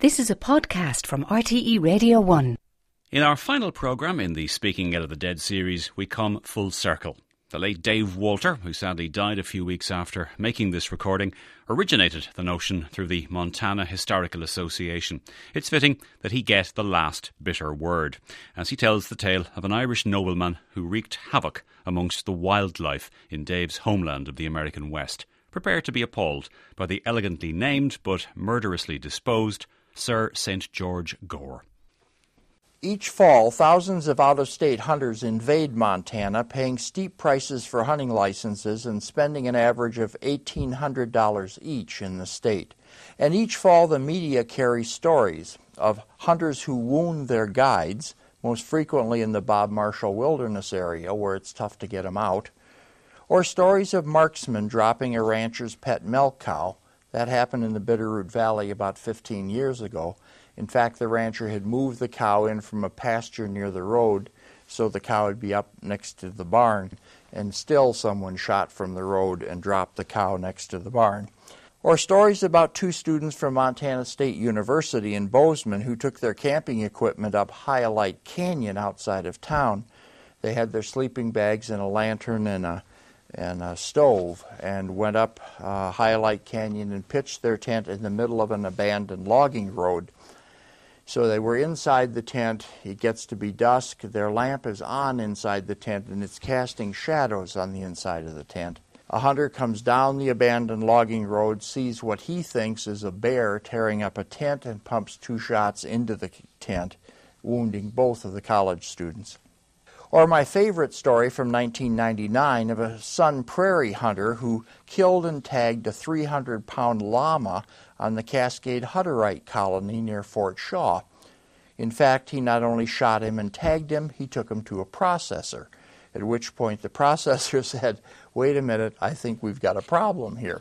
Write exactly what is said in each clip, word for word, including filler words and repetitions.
This is a podcast from R T E Radio one. In our final programme in the Speaking Out of the Dead series, we come full circle. The late Dave Walter, who sadly died a few weeks after making this recording, originated the notion through the Montana Historical Association. It's fitting that he get the last bitter word, as he tells the tale of an Irish nobleman who wreaked havoc amongst the wildlife in Dave's homeland of the American West. Prepare to be appalled by the elegantly named but murderously disposed Sir Saint George Gore. Each fall, thousands of out-of-state hunters invade Montana, paying steep prices for hunting licenses and spending an average of eighteen hundred dollars each in the state. And each fall, the media carries stories of hunters who wound their guides, most frequently in the Bob Marshall Wilderness area where it's tough to get them out, or stories of marksmen dropping a rancher's pet milk cow. That happened in the Bitterroot Valley about fifteen years ago. In fact, the rancher had moved the cow in from a pasture near the road, so the cow would be up next to the barn, and still someone shot from the road and dropped the cow next to the barn. Or stories about two students from Montana State University in Bozeman who took their camping equipment up Hyalite Canyon outside of town. They had their sleeping bags and a lantern and a, and a stove and went up uh, Hyalite Canyon and pitched their tent in the middle of an abandoned logging road. So they were inside the tent. It gets to be dusk. Their lamp is on inside the tent, and it's casting shadows on the inside of the tent. A hunter comes down the abandoned logging road, sees what he thinks is a bear tearing up a tent, and pumps two shots into the tent, wounding both of the college students. Or my favorite story from nineteen ninety-nine of a Sun Prairie hunter who killed and tagged a three hundred pound llama on the Cascade Hutterite colony near Fort Shaw. In fact, he not only shot him and tagged him, he took him to a processor, at which point the processor said, "Wait a minute, I think we've got a problem here."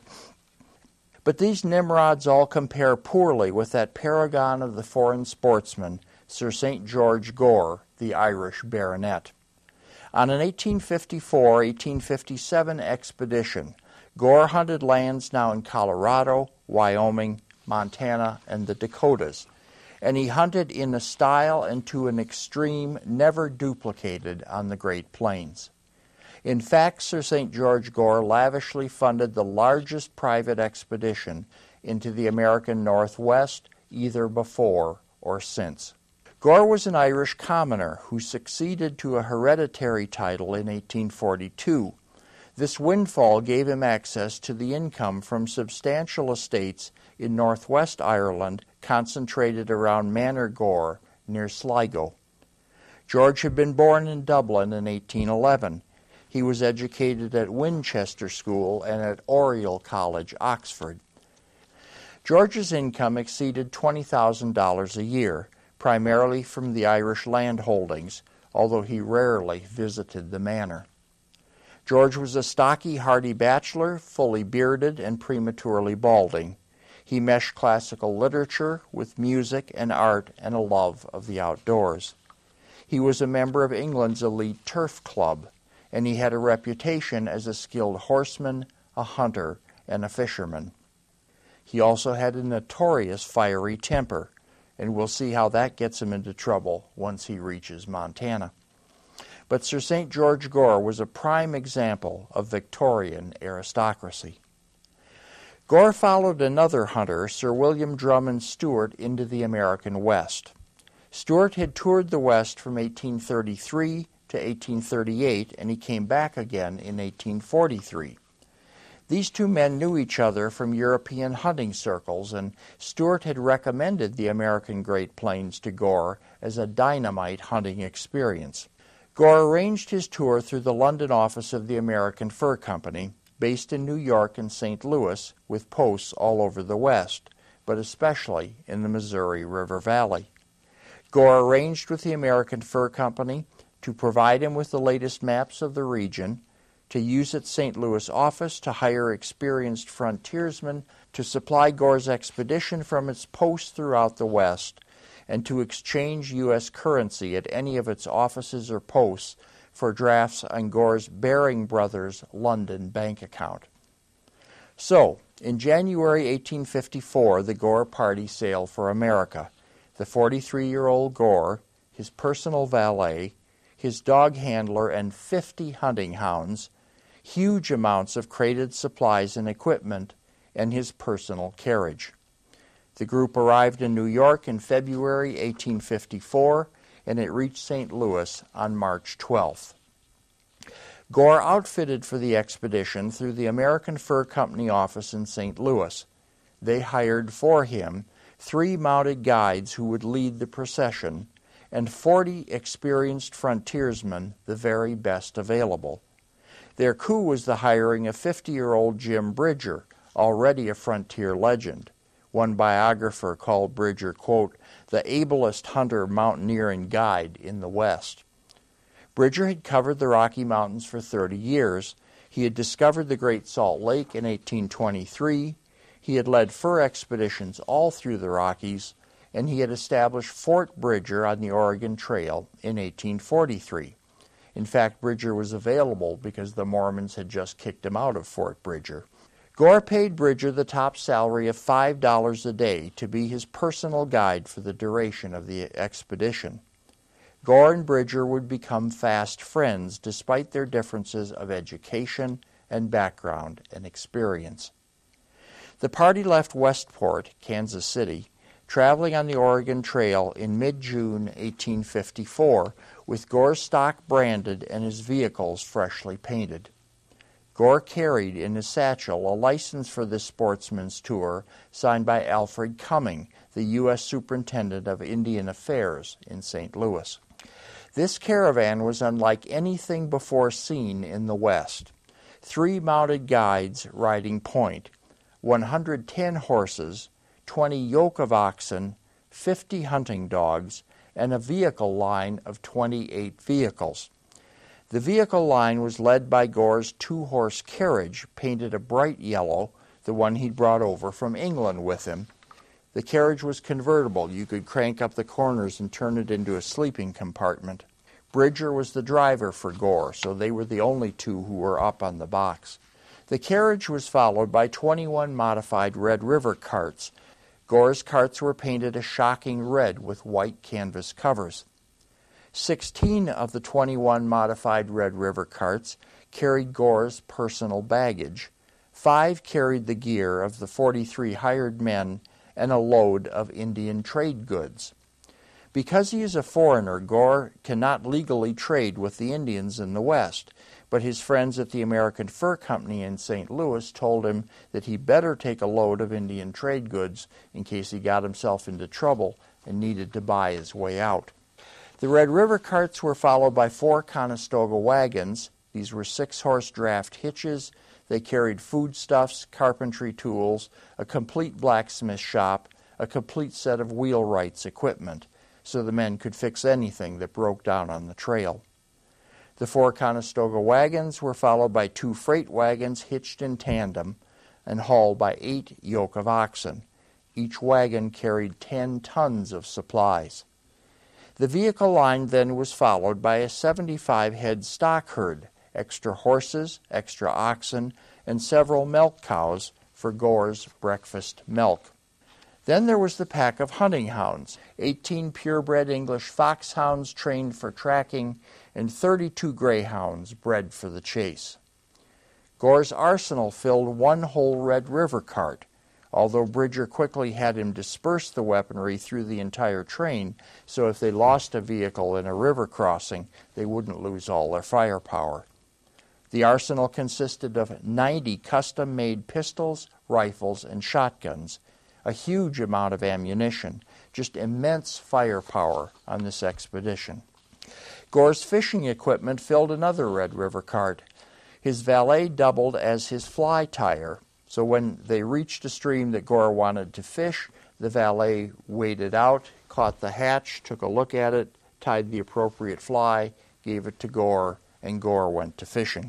But these Nimrods all compare poorly with that paragon of the foreign sportsman, Sir Saint George Gore, the Irish baronet. On an eighteen fifty-four eighteen fifty-seven expedition, Gore hunted lands now in Colorado, Wyoming, Montana, and the Dakotas, and he hunted in a style and to an extreme never duplicated on the Great Plains. In fact, Sir Saint George Gore lavishly funded the largest private expedition into the American Northwest either before or since. Gore was an Irish commoner who succeeded to a hereditary title in eighteen forty-two. This windfall gave him access to the income from substantial estates in northwest Ireland concentrated around Manor Gore near Sligo. George had been born in Dublin in eighteen eleven. He was educated at Winchester School and at Oriel College, Oxford. George's income exceeded twenty thousand dollars a year, primarily from the Irish land holdings, although he rarely visited the manor. George was a stocky, hardy bachelor, fully bearded and prematurely balding. He meshed classical literature with music and art and a love of the outdoors. He was a member of England's elite turf club, and he had a reputation as a skilled horseman, a hunter, and a fisherman. He also had a notorious fiery temper, and we'll see how that gets him into trouble once he reaches Montana. But Sir Saint George Gore was a prime example of Victorian aristocracy. Gore followed another hunter, Sir William Drummond Stewart, into the American West. Stewart had toured the West from eighteen thirty-three to eighteen thirty-eight, and he came back again in eighteen forty-three. These two men knew each other from European hunting circles, and Stewart had recommended the American Great Plains to Gore as a dynamite hunting experience. Gore arranged his tour through the London office of the American Fur Company, based in New York and Saint Louis, with posts all over the West, but especially in the Missouri River Valley. Gore arranged with the American Fur Company to provide him with the latest maps of the region, to use its Saint Louis office to hire experienced frontiersmen to supply Gore's expedition from its posts throughout the West, and to exchange U S currency at any of its offices or posts for drafts on Gore's Baring Brothers London bank account. So, in January eighteen fifty-four, the Gore party sailed for America. The forty-three-year-old Gore, his personal valet, his dog handler, and fifty hunting hounds, huge amounts of crated supplies and equipment, and his personal carriage. The group arrived in New York in February eighteen fifty-four, and it reached Saint Louis on March twelfth. Gore outfitted for the expedition through the American Fur Company office in Saint Louis. They hired for him three mounted guides who would lead the procession, and forty experienced frontiersmen, the very best available. Their coup was the hiring of fifty-year-old Jim Bridger, already a frontier legend. One biographer called Bridger, quote, the ablest hunter, mountaineer, and guide in the West. Bridger had covered the Rocky Mountains for thirty years. He had discovered the Great Salt Lake in eighteen twenty-three. He had led fur expeditions all through the Rockies, and he had established Fort Bridger on the Oregon Trail in eighteen forty-three. In fact, Bridger was available because the Mormons had just kicked him out of Fort Bridger. Gore paid Bridger the top salary of five dollars a day to be his personal guide for the duration of the expedition. Gore and Bridger would become fast friends despite their differences of education and background and experience. The party left Westport, Kansas City, traveling on the Oregon Trail in mid-June eighteen fifty-four, with Gore's stock branded and his vehicles freshly painted. Gore carried in his satchel a license for this sportsman's tour signed by Alfred Cumming, the U S Superintendent of Indian Affairs in Saint Louis. This caravan was unlike anything before seen in the West. Three mounted guides riding point, one hundred ten horses, twenty yoke of oxen, fifty hunting dogs, and a vehicle line of twenty-eight vehicles. The vehicle line was led by Gore's two-horse carriage, painted a bright yellow, the one he'd brought over from England with him. The carriage was convertible. You could crank up the corners and turn it into a sleeping compartment. Bridger was the driver for Gore, so they were the only two who were up on the box. The carriage was followed by twenty-one modified Red River carts. Gore's carts were painted a shocking red with white canvas covers. Sixteen of the twenty-one modified Red River carts carried Gore's personal baggage. Five carried the gear of the forty-three hired men and a load of Indian trade goods. Because he is a foreigner, Gore cannot legally trade with the Indians in the West, but his friends at the American Fur Company in Saint Louis told him that he better take a load of Indian trade goods in case he got himself into trouble and needed to buy his way out. The Red River carts were followed by four Conestoga wagons. These were six-horse draft hitches. They carried foodstuffs, carpentry tools, a complete blacksmith shop, a complete set of wheelwright's equipment, so the men could fix anything that broke down on the trail. The four Conestoga wagons were followed by two freight wagons hitched in tandem and hauled by eight yoke of oxen. Each wagon carried ten tons of supplies. The vehicle line then was followed by a seventy-five head stock herd, extra horses, extra oxen, and several milk cows for Gore's breakfast milk. Then there was the pack of hunting hounds, eighteen purebred English foxhounds trained for tracking, and thirty-two greyhounds bred for the chase. Gore's arsenal filled one whole Red River cart, although Bridger quickly had him disperse the weaponry through the entire train, so if they lost a vehicle in a river crossing, they wouldn't lose all their firepower. The arsenal consisted of ninety custom-made pistols, rifles, and shotguns, a huge amount of ammunition, just immense firepower on this expedition. Gore's fishing equipment filled another Red River cart. His valet doubled as his fly tire, so when they reached a stream that Gore wanted to fish, the valet waded out, caught the hatch, took a look at it, tied the appropriate fly, gave it to Gore, and Gore went to fishing.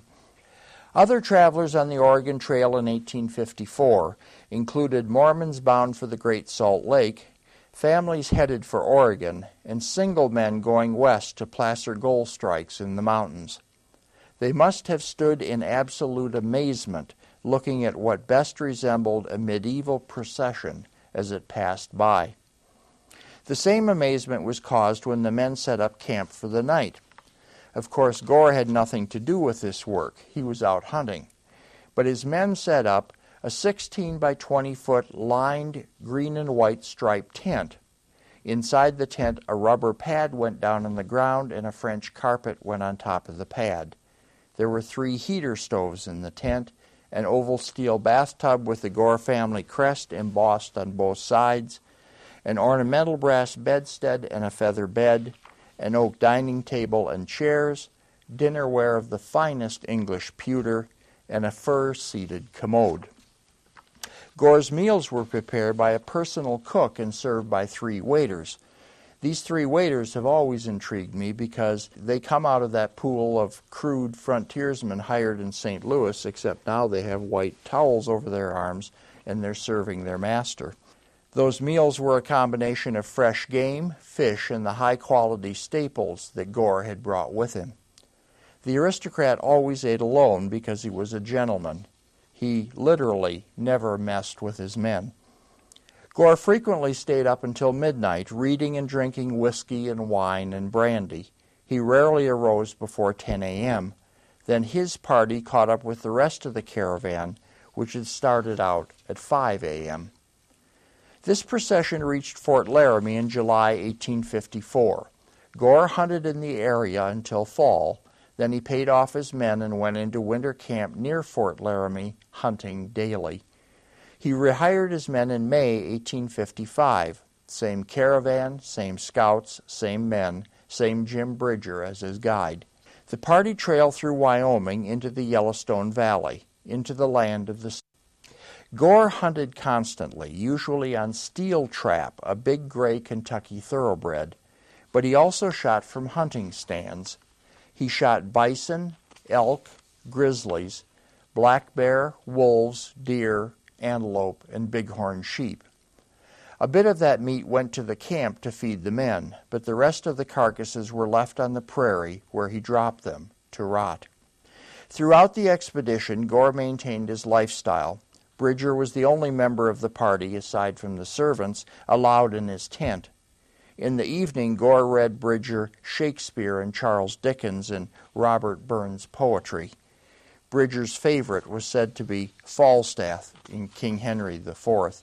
Other travelers on the Oregon Trail in eighteen fifty-four included Mormons bound for the Great Salt Lake, families headed for Oregon, and single men going west to placer gold strikes in the mountains. They must have stood in absolute amazement looking at what best resembled a medieval procession as it passed by. The same amazement was caused when the men set up camp for the night. Of course, Gore had nothing to do with this work. He was out hunting. But his men set up a sixteen by twenty foot lined green and white striped tent. Inside the tent, a rubber pad went down on the ground and a French carpet went on top of the pad. There were three heater stoves in the tent, an oval steel bathtub with the Gore family crest embossed on both sides, an ornamental brass bedstead and a feather bed, an oak dining table and chairs, dinnerware of the finest English pewter, and a fur-seated commode. Gore's meals were prepared by a personal cook and served by three waiters. These three waiters have always intrigued me because they come out of that pool of crude frontiersmen hired in Saint Louis, except now they have white towels over their arms and they're serving their master. Those meals were a combination of fresh game, fish, and the high-quality staples that Gore had brought with him. The aristocrat always ate alone because he was a gentleman. He literally never messed with his men. Gore frequently stayed up until midnight, reading and drinking whiskey and wine and brandy. He rarely arose before ten a.m. Then his party caught up with the rest of the caravan, which had started out at five a.m. This procession reached Fort Laramie in July eighteen fifty-four. Gore hunted in the area until fall. Then he paid off his men and went into winter camp near Fort Laramie, hunting daily. He rehired his men in May eighteen fifty-five. Same caravan, same scouts, same men, same Jim Bridger as his guide. The party trailed through Wyoming into the Yellowstone Valley, into the land of the... Gore hunted constantly, usually on Steel Trap, a big gray Kentucky thoroughbred, but he also shot from hunting stands. He shot bison, elk, grizzlies, black bear, wolves, deer, antelope, and bighorn sheep. A bit of that meat went to the camp to feed the men, but the rest of the carcasses were left on the prairie where he dropped them to rot. Throughout the expedition, Gore maintained his lifestyle. Bridger was the only member of the party, aside from the servants, allowed in his tent. In the evening, Gore read Bridger Shakespeare and Charles Dickens and Robert Burns' poetry. Bridger's favorite was said to be Falstaff in King Henry the Fourth.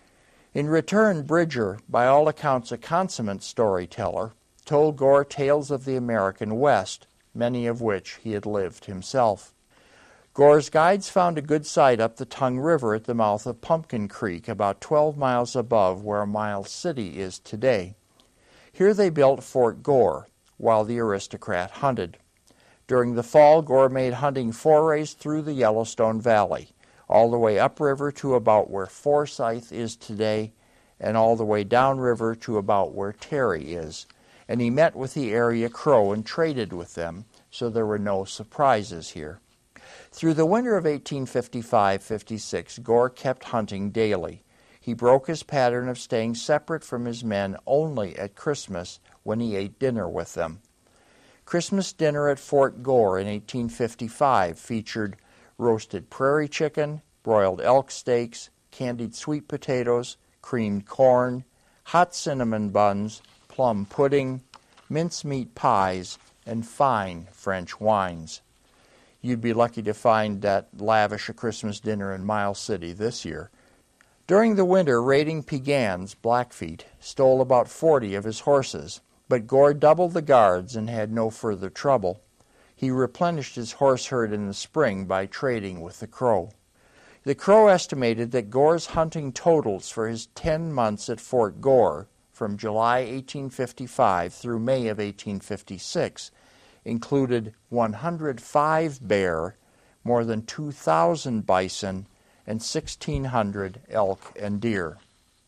In return, Bridger, by all accounts a consummate storyteller, told Gore tales of the American West, many of which he had lived himself. Gore's guides found a good site up the Tongue River at the mouth of Pumpkin Creek, about twelve miles above where Miles City is today. Here they built Fort Gore, while the aristocrat hunted. During the fall, Gore made hunting forays through the Yellowstone Valley, all the way upriver to about where Forsyth is today, and all the way downriver to about where Terry is. And he met with the area Crow and traded with them, so there were no surprises here. Through the winter of eighteen fifty-five fifty-six, Gore kept hunting daily. He broke his pattern of staying separate from his men only at Christmas, when he ate dinner with them. Christmas dinner at Fort Gore in eighteen fifty-five featured roasted prairie chicken, broiled elk steaks, candied sweet potatoes, creamed corn, hot cinnamon buns, plum pudding, mincemeat pies, and fine French wines. You'd be lucky to find that lavish a Christmas dinner in Miles City this year. During the winter, raiding Piegans, Blackfeet, stole about forty of his horses, but Gore doubled the guards and had no further trouble. He replenished his horse herd in the spring by trading with the Crow. The Crow estimated that Gore's hunting totals for his ten months at Fort Gore, from July eighteen fifty-five through May of eighteen fifty-six, included one hundred five bear, more than two thousand bison, and sixteen hundred elk and deer.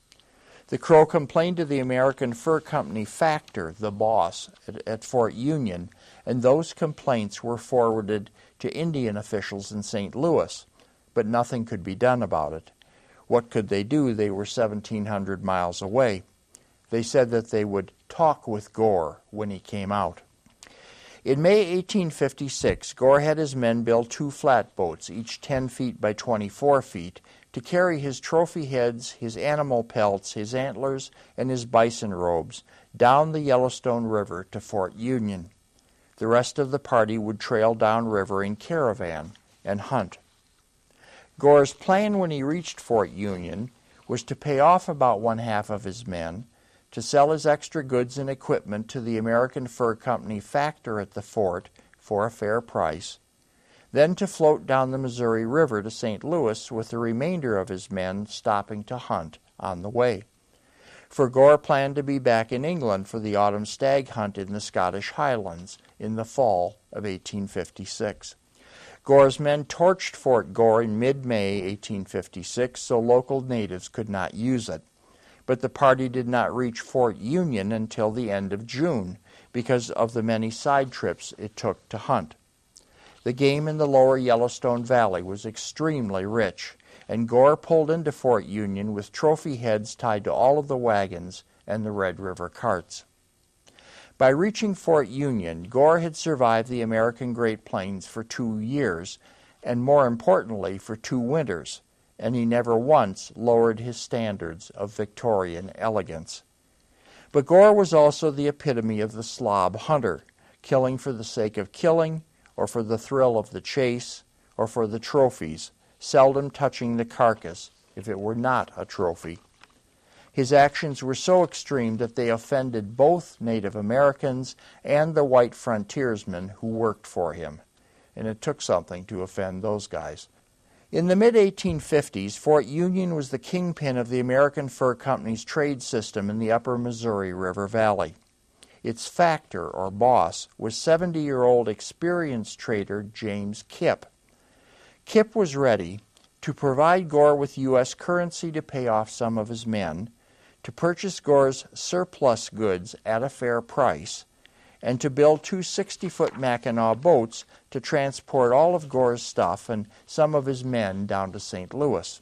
The Crow complained to the American Fur Company factor, the boss, at, at Fort Union, and those complaints were forwarded to Indian officials in Saint Louis, but nothing could be done about it. What could they do? They were seventeen hundred miles away. They said that they would talk with Gore when he came out. In May eighteen fifty-six, Gore had his men build two flatboats, each ten feet by twenty-four feet, to carry his trophy heads, his animal pelts, his antlers, and his bison robes down the Yellowstone River to Fort Union. The rest of the party would trail downriver in caravan and hunt. Gore's plan when he reached Fort Union was to pay off about one half of his men, to sell his extra goods and equipment to the American Fur Company factor at the fort for a fair price, then to float down the Missouri River to Saint Louis with the remainder of his men stopping to hunt on the way. For Gore planned to be back in England for the autumn stag hunt in the Scottish Highlands in the fall of eighteen fifty-six. Gore's men torched Fort Gore in mid-May eighteen fifty-six so local natives could not use it. But the party did not reach Fort Union until the end of June because of the many side trips it took to hunt. The game in the lower Yellowstone Valley was extremely rich, and Gore pulled into Fort Union with trophy heads tied to all of the wagons and the Red River carts. By reaching Fort Union, Gore had survived the American Great Plains for two years, and more importantly, for two winters, and he never once lowered his standards of Victorian elegance. But Gore was also the epitome of the slob hunter, killing for the sake of killing, or for the thrill of the chase, or for the trophies, seldom touching the carcass if it were not a trophy. His actions were so extreme that they offended both Native Americans and the white frontiersmen who worked for him, and it took something to offend those guys. In the mid eighteen fifties, Fort Union was the kingpin of the American Fur Company's trade system in the upper Missouri River Valley. Its factor, or boss, was seventy-year-old experienced trader James Kipp. Kipp was ready to provide Gore with U S currency to pay off some of his men, to purchase Gore's surplus goods at a fair price, and to build two sixty-foot Mackinaw boats to transport all of Gore's stuff and some of his men down to Saint Louis.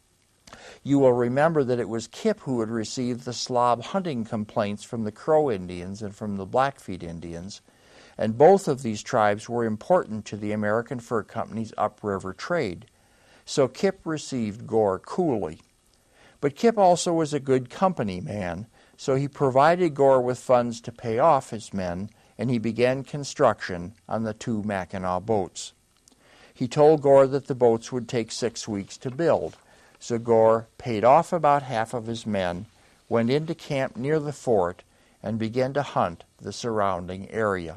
You will remember that it was Kipp who had received the slob hunting complaints from the Crow Indians and from the Blackfeet Indians, and both of these tribes were important to the American Fur Company's upriver trade, so Kipp received Gore coolly. But Kipp also was a good company man, so he provided Gore with funds to pay off his men, and he began construction on the two Mackinaw boats. He told Gore that the boats would take six weeks to build, so Gore paid off about half of his men, went into camp near the fort, and began to hunt the surrounding area.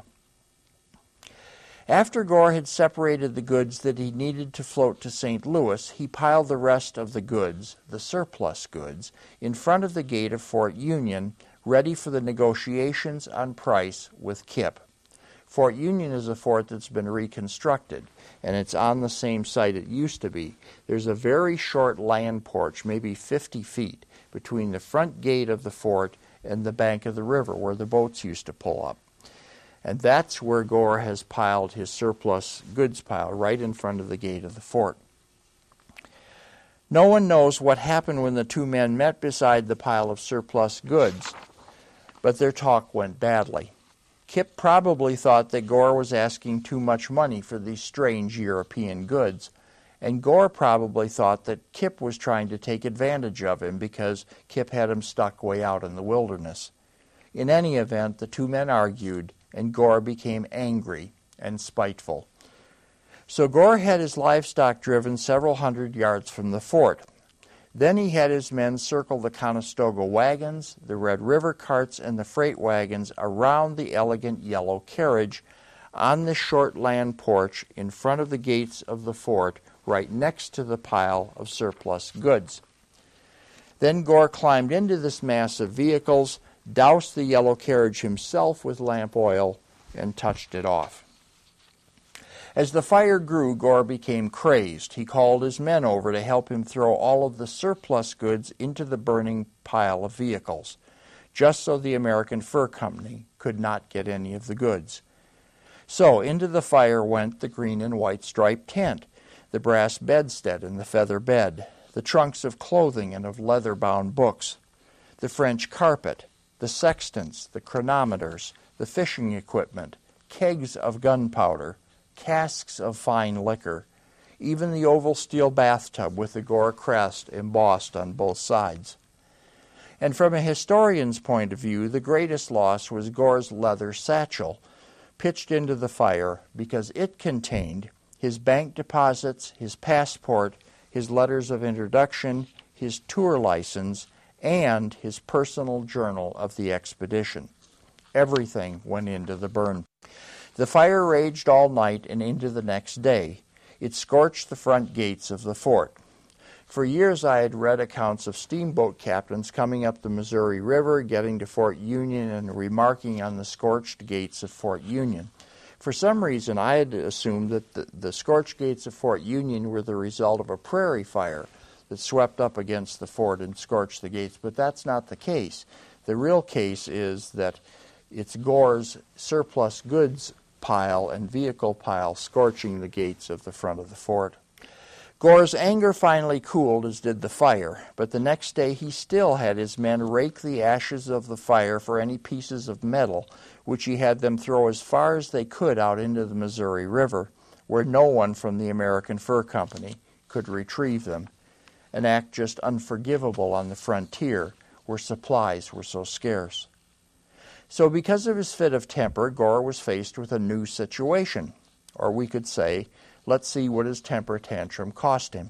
After Gore had separated the goods that he needed to float to Saint Louis, he piled the rest of the goods, the surplus goods, in front of the gate of Fort Union, ready for the negotiations on price with Kipp. Fort Union is a fort that's been reconstructed, and it's on the same site it used to be. There's a very short land porch, maybe fifty feet, between the front gate of the fort and the bank of the river where the boats used to pull up. And that's where Gore has piled his surplus goods pile, right in front of the gate of the fort. No one knows what happened when the two men met beside the pile of surplus goods, but their talk went badly. Kipp probably thought that Gore was asking too much money for these strange European goods, and Gore probably thought that Kipp was trying to take advantage of him because Kipp had him stuck way out in the wilderness. In any event, the two men argued, and Gore became angry and spiteful. So Gore had his livestock driven several hundred yards from the fort. Then he had his men circle the Conestoga wagons, the Red River carts, and the freight wagons around the elegant yellow carriage on the short land porch in front of the gates of the fort, right next to the pile of surplus goods. Then Gore climbed into this mass of vehicles, doused the yellow carriage himself with lamp oil, and touched it off. As the fire grew, Gore became crazed. He called his men over to help him throw all of the surplus goods into the burning pile of vehicles, just so the American Fur Company could not get any of the goods. So into the fire went the green and white striped tent, the brass bedstead and the feather bed, the trunks of clothing and of leather-bound books, the French carpet, the sextants, the chronometers, the fishing equipment, kegs of gunpowder, casks of fine liquor, even the oval steel bathtub with the Gore crest embossed on both sides. And from a historian's point of view, the greatest loss was Gore's leather satchel, pitched into the fire because it contained his bank deposits, his passport, his letters of introduction, his tour license, and his personal journal of the expedition. Everything went into the burn. The fire raged all night and into the next day. It scorched the front gates of the fort. For years I had read accounts of steamboat captains coming up the Missouri River, getting to Fort Union, and remarking on the scorched gates of Fort Union. For some reason, I had assumed that the, the scorched gates of Fort Union were the result of a prairie fire that swept up against the fort and scorched the gates, but that's not the case. The real case is that it's Gore's surplus goods pile and vehicle pile scorching the gates of the front of the fort. Gore's anger finally cooled, as did the fire, but the next day he still had his men rake the ashes of the fire for any pieces of metal, which he had them throw as far as they could out into the Missouri River, where no one from the American Fur Company could retrieve them, an act just unforgivable on the frontier, where supplies were so scarce. So because of his fit of temper, Gore was faced with a new situation, or we could say, let's see what his temper tantrum cost him.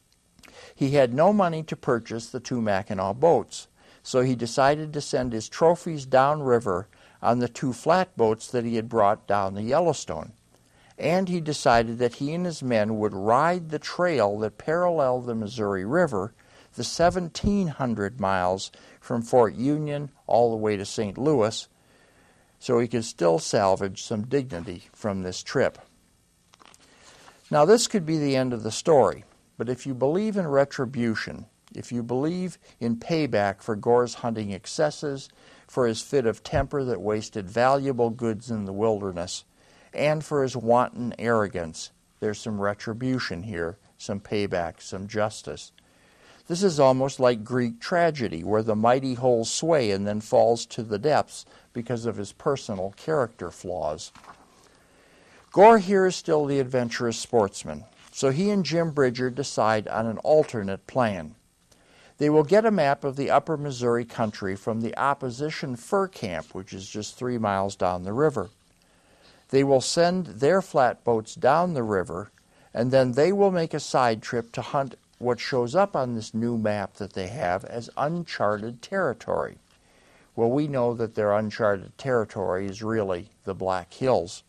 He had no money to purchase the two Mackinac boats, so he decided to send his trophies downriver on the two flatboats that he had brought down the Yellowstone. And he decided that he and his men would ride the trail that paralleled the Missouri River, the seventeen hundred miles from Fort Union all the way to Saint Louis, so he could still salvage some dignity from this trip. Now, this could be the end of the story, but if you believe in retribution, if you believe in payback for Gore's hunting excesses, for his fit of temper that wasted valuable goods in the wilderness, and for his wanton arrogance, there's some retribution here, some payback, some justice. This is almost like Greek tragedy, where the mighty holds sway and then falls to the depths because of his personal character flaws. Gore here is still the adventurous sportsman, so he and Jim Bridger decide on an alternate plan. They will get a map of the upper Missouri country from the opposition fur camp, which is just three miles down the river. They will send their flatboats down the river, and then they will make a side trip to hunt what shows up on this new map that they have as uncharted territory. Well, we know that their uncharted territory is really the Black Hills.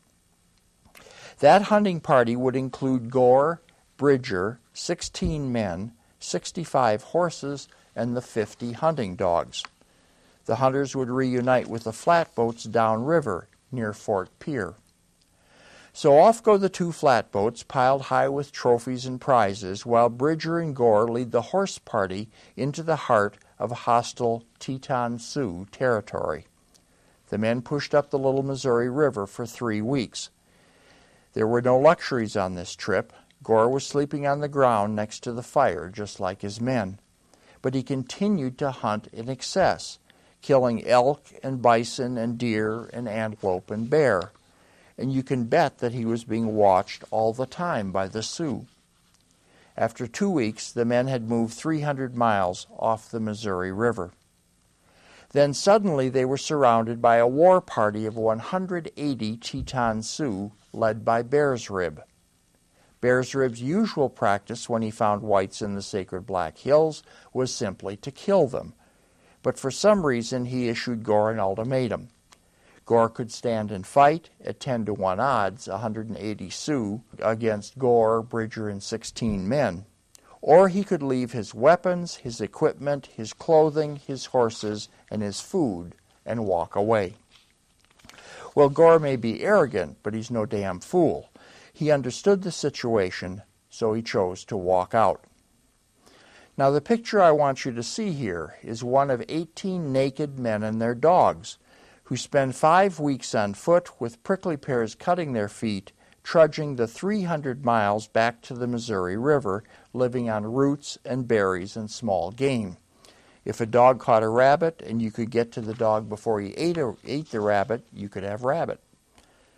That hunting party would include Gore, Bridger, sixteen men, sixty-five horses, and the fifty hunting dogs. The hunters would reunite with the flatboats downriver near Fort Pierre. So off go the two flatboats, piled high with trophies and prizes, while Bridger and Gore lead the horse party into the heart of hostile Teton Sioux territory. The men pushed up the Little Missouri River for three weeks. There were no luxuries on this trip. Gore was sleeping on the ground next to the fire, just like his men. But he continued to hunt in excess, killing elk and bison and deer and antelope and bear. And you can bet that he was being watched all the time by the Sioux. After two weeks, the men had moved three hundred miles off the Missouri River. Then suddenly they were surrounded by a war party of one hundred eighty Teton Sioux, led by Bear's Rib. Bear's Rib's usual practice when he found whites in the sacred Black Hills was simply to kill them. But for some reason he issued Gore an ultimatum. Gore could stand and fight at ten to one odds, one hundred eighty Sioux against Gore, Bridger, and sixteen men. Or he could leave his weapons, his equipment, his clothing, his horses, and his food and walk away. Well, Gore may be arrogant, but he's no damn fool. He understood the situation, so he chose to walk out. Now, the picture I want you to see here is one of eighteen naked men and their dogs, who spend five weeks on foot with prickly pears cutting their feet, trudging the three hundred miles back to the Missouri River, living on roots and berries and small game. If a dog caught a rabbit and you could get to the dog before he ate, a, ate the rabbit, you could have rabbit.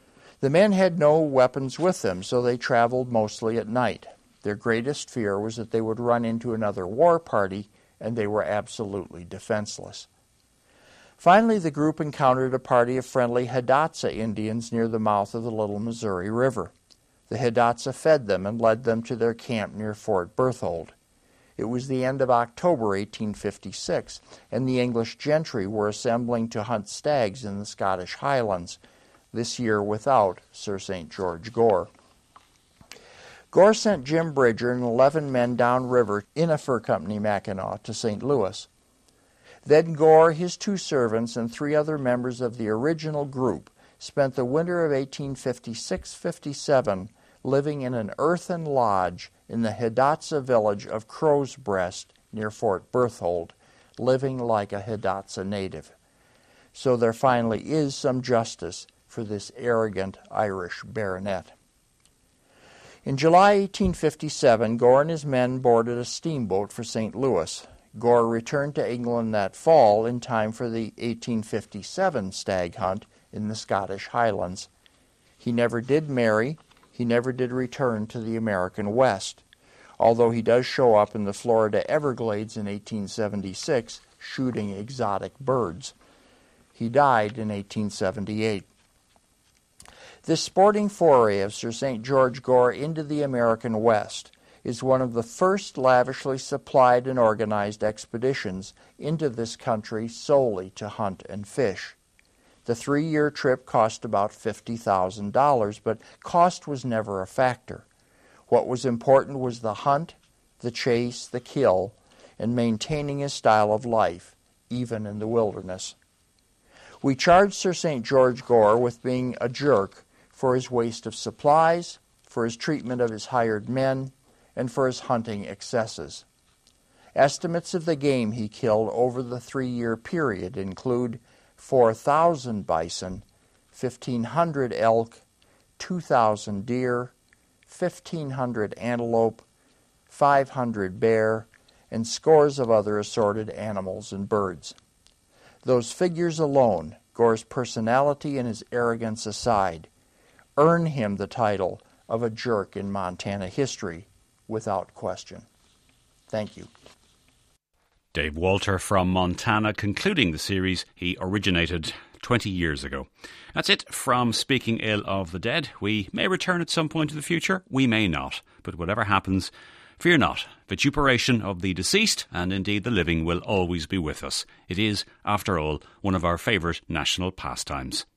The men had no weapons with them, so they traveled mostly at night. Their greatest fear was that they would run into another war party, and they were absolutely defenseless. Finally, the group encountered a party of friendly Hidatsa Indians near the mouth of the Little Missouri River. The Hidatsa fed them and led them to their camp near Fort Berthold. It was the end of October eighteen fifty-six, and the English gentry were assembling to hunt stags in the Scottish Highlands, this year without Sir Saint George Gore. Gore sent Jim Bridger and eleven men downriver in a fur company Mackinac to Saint Louis. Then Gore, his two servants, and three other members of the original group spent the winter of eighteen fifty-six fifty-seven living in an earthen lodge in the Hidatsa village of Crow's Breast near Fort Berthold, living like a Hidatsa native. So there finally is some justice for this arrogant Irish baronet. In July eighteen fifty-seven, Gore and his men boarded a steamboat for Saint Louis. Gore returned to England that fall in time for the eighteen fifty-seven stag hunt in the Scottish Highlands. He never did marry. He never did return to the American West, although he does show up in the Florida Everglades in eighteen seventy-six shooting exotic birds. He died in eighteen seventy-eight. This sporting foray of Sir Saint George Gore into the American West is one of the first lavishly supplied and organized expeditions into this country solely to hunt and fish. The three-year trip cost about fifty thousand dollars, but cost was never a factor. What was important was the hunt, the chase, the kill, and maintaining his style of life, even in the wilderness. We charged Sir Saint George Gore with being a jerk for his waste of supplies, for his treatment of his hired men, and for his hunting excesses. Estimates of the game he killed over the three-year period include four thousand bison, fifteen hundred elk, two thousand deer, fifteen hundred antelope, five hundred bear, and scores of other assorted animals and birds. Those figures alone, Gore's personality and his arrogance aside, earn him the title of a jerk in Montana history, without question. Thank you. Dave Walter from Montana, concluding the series he originated twenty years ago. That's it from Speaking Ill of the Dead. We may return at some point in the future, we may not. But whatever happens, fear not. Vituperation of the deceased, and indeed the living, will always be with us. It is, after all, one of our favourite national pastimes.